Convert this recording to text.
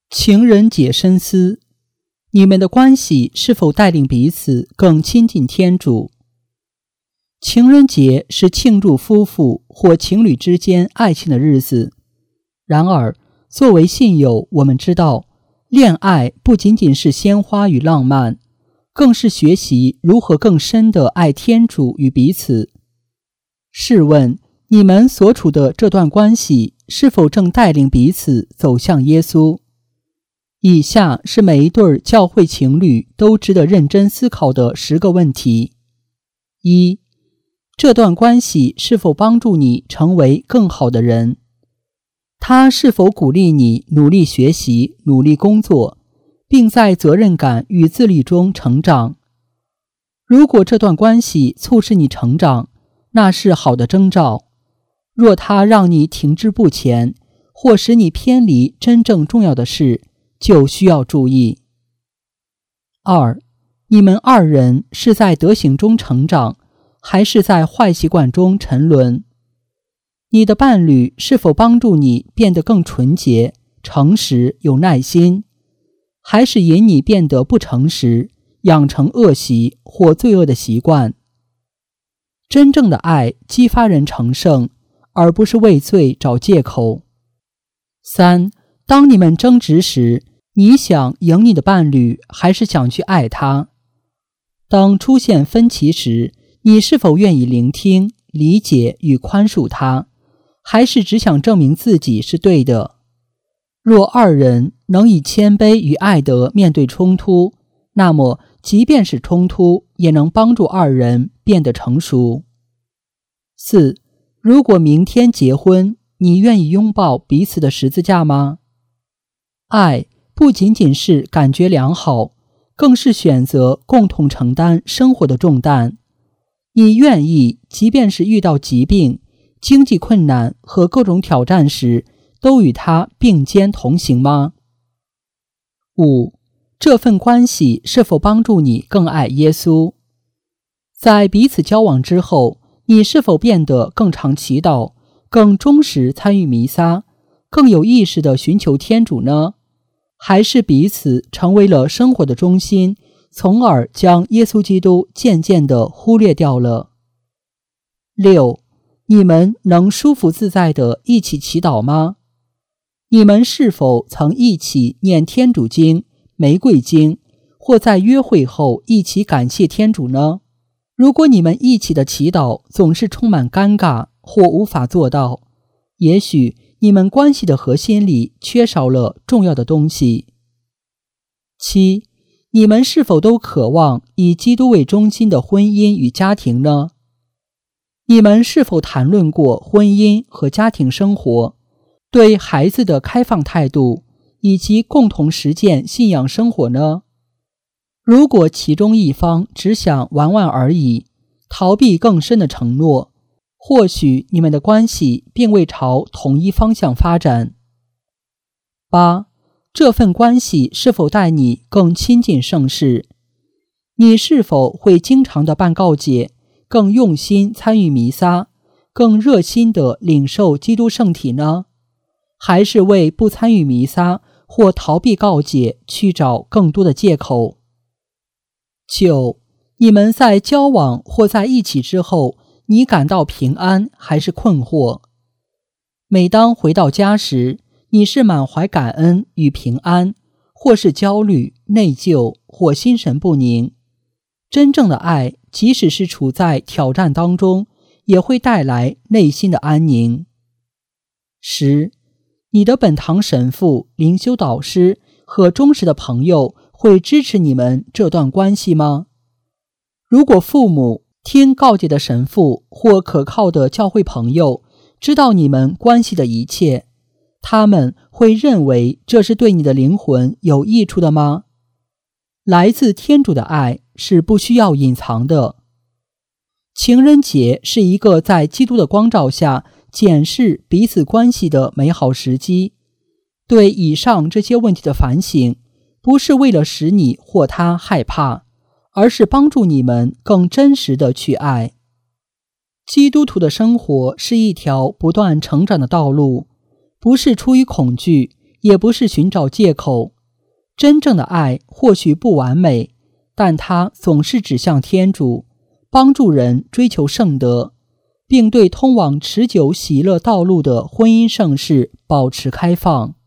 情人节深思，你们的关系是否带领彼此更亲近天主？情人节是庆祝夫妇或情侣之间爱情的日子。然而，作为信友，我们知道，恋爱不仅仅是鲜花与浪漫，更是学习如何更深地爱天主与彼此。试问，你们所处的这段关系是否正带领彼此走向耶稣？以下是每一对教会情侣都值得认真思考的10个问题。1. 这段关系是否帮助你成为更好的人？它是否鼓励你努力学习、努力工作，并在责任感与自律中成长？如果这段关系促使你成长，那是好的征兆。若它让你停滞不前，或使你偏离真正重要的事，就需要注意。2. 你们2人是在德行中成长，还是在坏习惯中沉沦？你的伴侣是否帮助你变得更纯洁、诚实、有耐心，还是引你变得不诚实，养成恶习或罪恶的习惯？真正的爱激发人成圣，而不是为罪找借口。3. 当你们争执时，你想赢你的伴侣，还是想去爱他？当出现分歧时，你是否愿意聆听、理解与宽恕他，还是只想证明自己是对的？若2人能以谦卑与爱德面对冲突，那么即便是冲突，也能帮助2人变得成熟。4. 如果明天结婚，你愿意拥抱彼此的十字架吗？爱不仅仅是感觉良好，更是选择共同承担生活的重担。你愿意即便是遇到疾病、经济困难和各种挑战时，都与他并肩同行吗？ 5. 这份关系是否帮助你更爱耶稣？在彼此交往之后，你是否变得更常祈祷，更忠实参与弥撒，更有意识地寻求天主呢？还是彼此成为了生活的中心，从而将耶稣基督渐渐地忽略掉了？ 6. 你们能舒服自在地一起祈祷吗？你们是否曾一起念天主经、玫瑰经，或在约会后一起感谢天主呢？如果你们一起的祈祷总是充满尴尬或无法做到，也许你们关系的核心里缺少了重要的东西。7. 你们是否都渴望以基督为中心的婚姻与家庭呢？你们是否谈论过婚姻和家庭生活，对孩子的开放态度，以及共同实践信仰生活呢？如果其中一方只想玩玩而已，逃避更深的承诺，或许你们的关系并未朝同一方向发展。8. 这份关系是否带你更亲近圣事？你是否会经常地办告解，更用心参与弥撒，更热心地领受基督圣体呢？还是为不参与弥撒或逃避告解去找更多的借口？9. 你们在交往或在一起之后，你感到平安还是困惑？每当回到家时，你是满怀感恩与平安，或是焦虑、内疚或心神不宁？真正的爱，即使是处在挑战当中，也会带来内心的安宁。10. 你的本堂神父、灵修导师和忠实的朋友会支持你们这段关系吗？如果父母、听告诫的神父或可靠的教会朋友知道你们关系的一切，他们会认为这是对你的灵魂有益处的吗？来自天主的爱是不需要隐藏的。情人节是一个在基督的光照下检视彼此关系的美好时机。对以上这些问题的反省，不是为了使你或他害怕，而是帮助你们更真实地去爱。基督徒的生活是一条不断成长的道路，不是出于恐惧， 也不是寻找借口。真正的爱或许不完美，但它总是指向天主，帮助人追求圣德，并对通往持久喜乐道路的婚姻盛世保持开放。